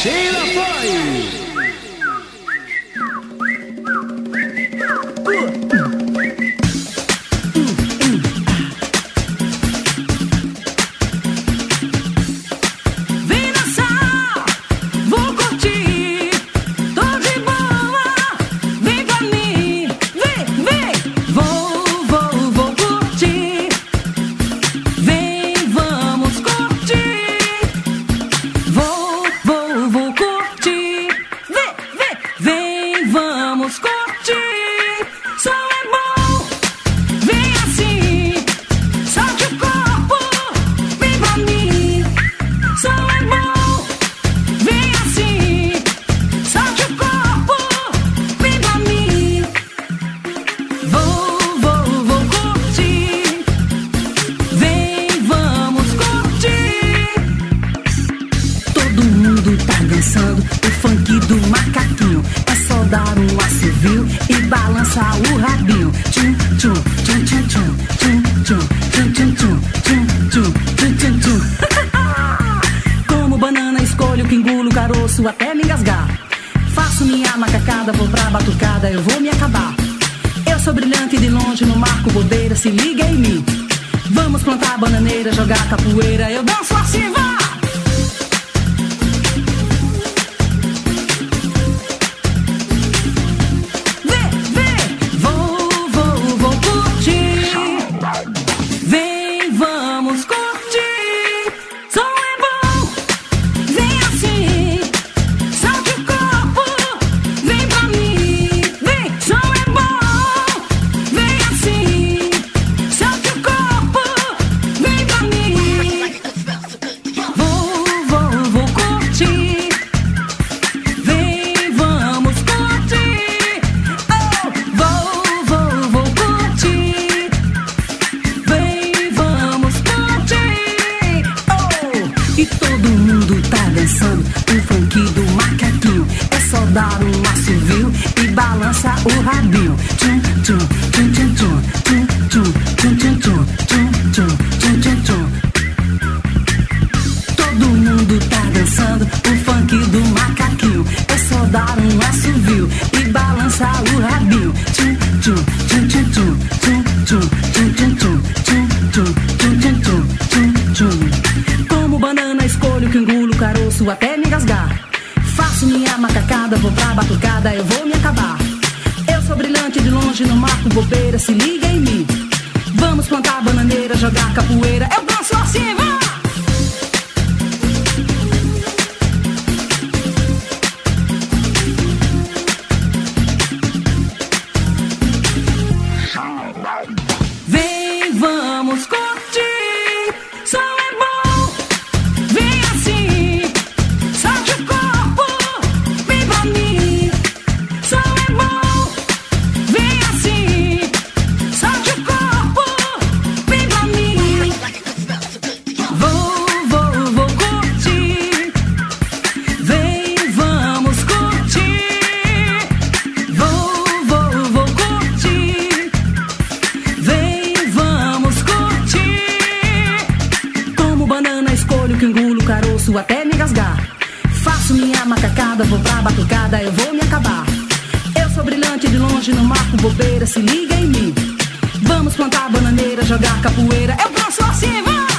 Sheila foi! O funk do macaquinho é só dar um assovio e balançar o rabinho. Tchum, tchum, tchum, tchum, tchum, tchum, tchum, tchum, tchum, tchum, tchum, tchum, tchum. Como banana escolho que engulo o caroço até me engasgar. Faço minha macacada, vou pra batucada, eu vou me acabar. Eu sou brilhante de longe, não marco bobeira, se liga em mim. Vamos plantar bananeira, jogar capoeira, eu danço assim, vai! O funk do macaquinho é só dar um assovio e balança o rabinho. Tchum, tchum, tchum, tchum, tchum, tchum, tchum, tchum, tchum, tchum, tchum, tchum, tchum. Todo mundo tá dançando o funk do macaquinho. É só dar um assovio e balança o rabinho. Tchum, tchum, tchum, tchum, tchum, tchum, tchum, tchum, tchum, tchum, tchum, tchum, tchum, tchum, tchum. Como banana escolho que engulo o caroço até me engasgar. Faço minha macacada, vou pra batucada, eu vou me acabar. Eu sou brilhante de longe, não marco bobeira, se liga em mim. Vamos plantar bananeira, jogar capoeira, eu danço assim, vai! Vem, vamos curtir, só é bom, vem assim, solte o corpo, vem pra mim. Só é bom, vem assim, solte o corpo, vem pra mim. Vou curtir, vem, vamos curtir. Vou curtir, vem, vamos curtir. Como banana escolho que engulo o caroço até me engasgar. Faço minha macacada, vou pra batucada, eu vou me acabar. Eu sou brilhante de longe, não marco bobeira, se liga em mim. Vamos plantar bananeira, jogar capoeira, eu danço assim, vai!